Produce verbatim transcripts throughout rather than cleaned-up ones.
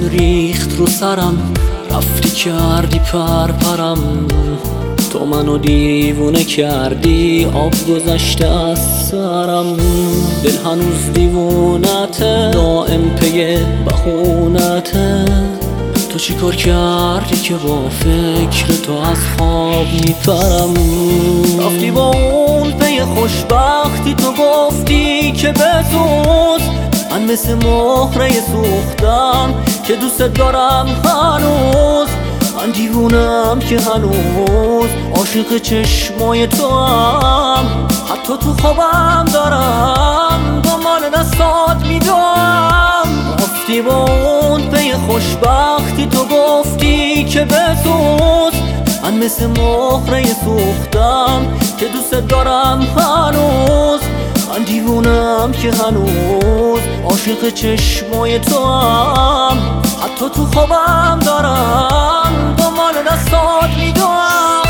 ریخت رو سرم، رفتی کردی پر پرم. تو منو دیوونه کردی، آب گذشته از سرم. دل هنوز دیوونته، دائم پی بهونته. تو چی کار کردی که با فکر تو از خواب میپرم؟ رفتی با اون پی خوشبختی، تو گفتی که بسوز. من مثل مهره سوختم که دوست دارم هنوز. من دیوونم که هنوز عاشق چشمای تو هم. حتی تو خوابم دارم دنبال دستات میدوام. رفتی با اون پی خوشبختی، تو گفتی که بسوز. من مثل مهره سوختم که دوست دارم هنوز. من دیوونم که هنوز عاشق چشمای تو هم. حتی تو خوابم دارم دنبال دستات میدوام.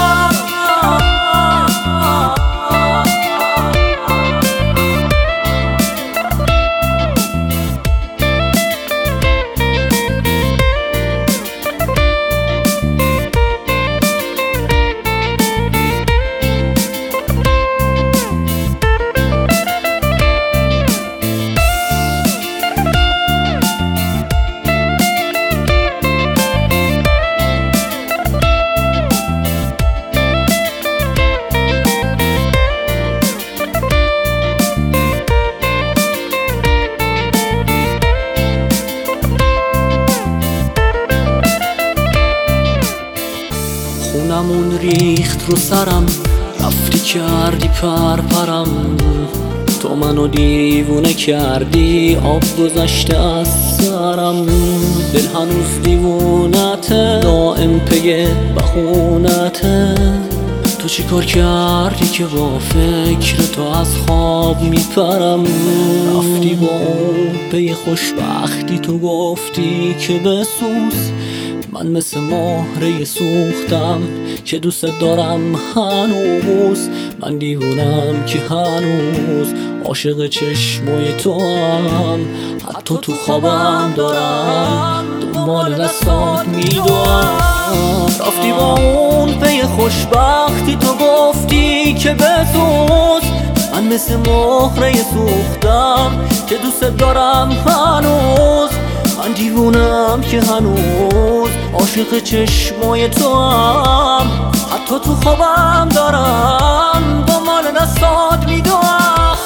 خونمون ریخت رو سرم، رفتی کردی پر پرم. تو منو دیوونه کردی، آب گذشته از سرم. دل هنوز دیوونته، دائم پی بهونته. تو چی کار کردی که با فکر تو از خواب میپرم؟ رفتی با اون پی خوشبختی، تو گفتی که بسوز. من مثل مهره سوختم که دوست دارم هنوز. من دیوونم که هنوز عاشق چشمای تو هم. حتی تو خوابم دارم دنبال دستات میدوام. رفتی با اون پی خوشبختی، تو گفتی که بسوز. من مثل مهره سوختم که دوست دارم هنوز. من دیوونم که هنوز عاشق چشمای تو هم. حتی تو خوابم دارم دنبال دستات میدوام.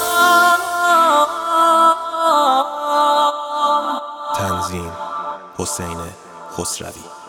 تنظیم حسین خسروی.